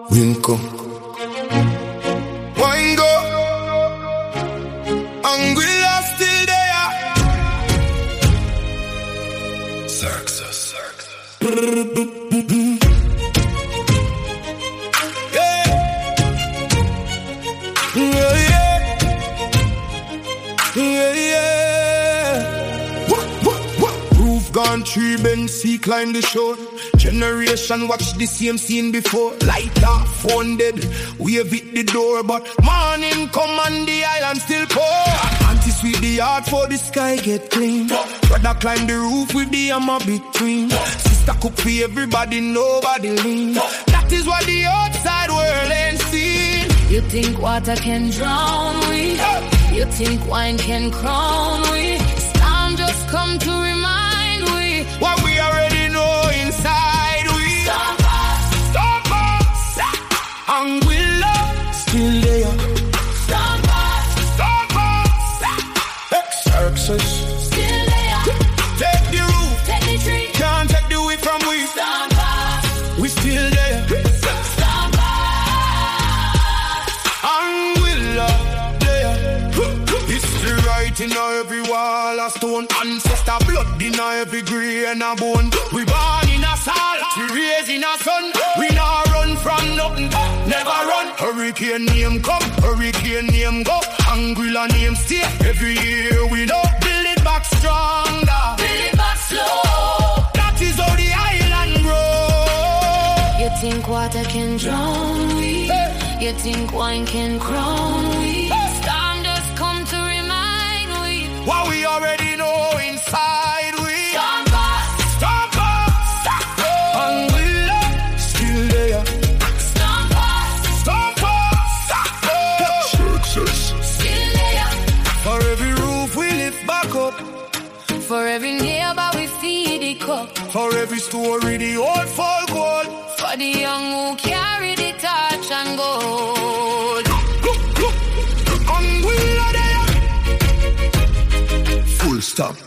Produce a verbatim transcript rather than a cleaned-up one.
Winko. Wine go. Anguilla still there. Success, success. Yeah. Yeah, yeah. Yeah, yeah. What, what, what? Roof gone, tree bend, sea climb the shore. Generation watch the same scene before. Light off, phone dead, wave it the door. But morning come and the island still pour. Auntie sweep the yard for the sky get clean. Brother climb the roof with the hammer between. Sister cook for everybody, nobody lean. That is what the outside world ain't seen. You think water can drown we? You think wine can crown we? Storm just come to remind we what we already know inside. Anguilla still there. Stop us, stop us. Ex-Xerxes still there. Take the roof, take the tree. Can't take the way from we. Stop us, we still there. Stop us. Anguilla there. History right in every wall a stone. Ancestor blood in every grain a bone. We born in a salt, we raised in a sun. We not run from nothing. Never run. Hurricane name come, hurricane name go. Anguilla name stay. Every year we know. Build it back stronger. Build it back slow. That is how the island grows. You think water can drown we? Hey. You think wine can crown we? Hey. Storm just come to remind we what we already know inside we. Stop us, stop us. Anguilla still there. For every roof we lift back up. For every neighbor we feed the cup. For every story the old fall gold. For the young who carry the torch and gold. Anguilla there. Full stop.